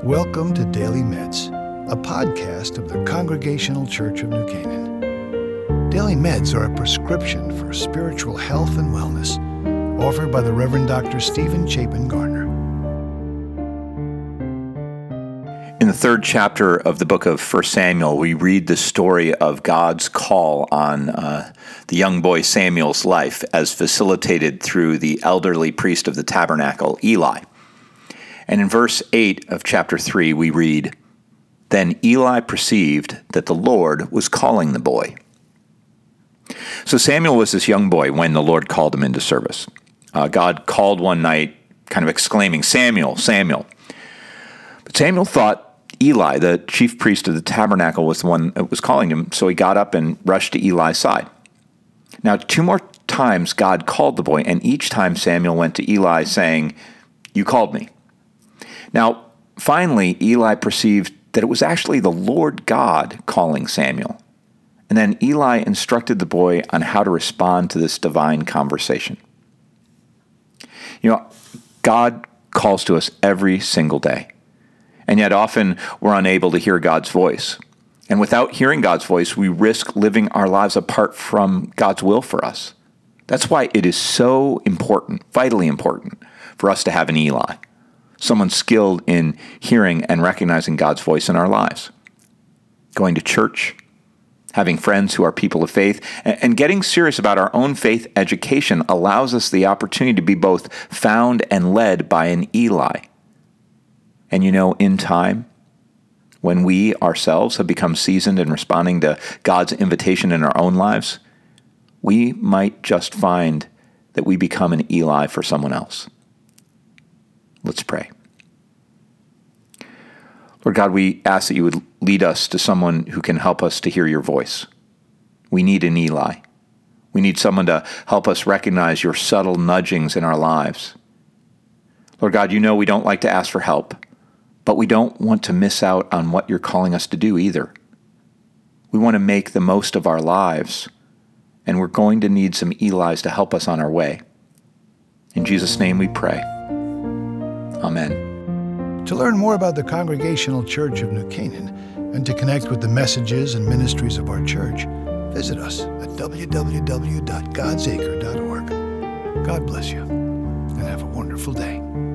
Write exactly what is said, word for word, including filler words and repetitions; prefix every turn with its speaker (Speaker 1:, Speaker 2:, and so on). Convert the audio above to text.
Speaker 1: Welcome to Daily Meds, a podcast of the Congregational Church of New Canaan. Daily Meds are a prescription for spiritual health and wellness, offered by the Reverend Doctor Stephen Chapin Garner.
Speaker 2: In the third chapter of the book of First Samuel, we read the story of God's call on uh, the young boy Samuel's life as facilitated through the elderly priest of the tabernacle, Eli. And in verse eight of chapter three, we read, "Then Eli perceived that the Lord was calling the boy." So Samuel was this young boy when the Lord called him into service. Uh, God called one night, kind of exclaiming, "Samuel, Samuel." But Samuel thought Eli, the chief priest of the tabernacle, was the one that was calling him, so he got up and rushed to Eli's side. Now, two more times God called the boy, and each time Samuel went to Eli saying, "You called me." Now, finally, Eli perceived that it was actually the Lord God calling Samuel. And then Eli instructed the boy on how to respond to this divine conversation. You know, God calls to us every single day. And yet often we're unable to hear God's voice. And without hearing God's voice, we risk living our lives apart from God's will for us. That's why it is so important, vitally important, for us to have an Eli, someone skilled in hearing and recognizing God's voice in our lives. Going to church, having friends who are people of faith, and getting serious about our own faith education allows us the opportunity to be both found and led by an Eli. And you know, in time, when we ourselves have become seasoned in responding to God's invitation in our own lives, we might just find that we become an Eli for someone else. Let's pray. Lord God, we ask that you would lead us to someone who can help us to hear your voice. We need an Eli. We need someone to help us recognize your subtle nudgings in our lives. Lord God, you know we don't like to ask for help, but we don't want to miss out on what you're calling us to do either. We want to make the most of our lives, and we're going to need some Elis to help us on our way. In Jesus' name we pray. Amen.
Speaker 1: To learn more about the Congregational Church of New Canaan and to connect with the messages and ministries of our church, visit us at w w w dot gods acre dot org. God bless you and have a wonderful day.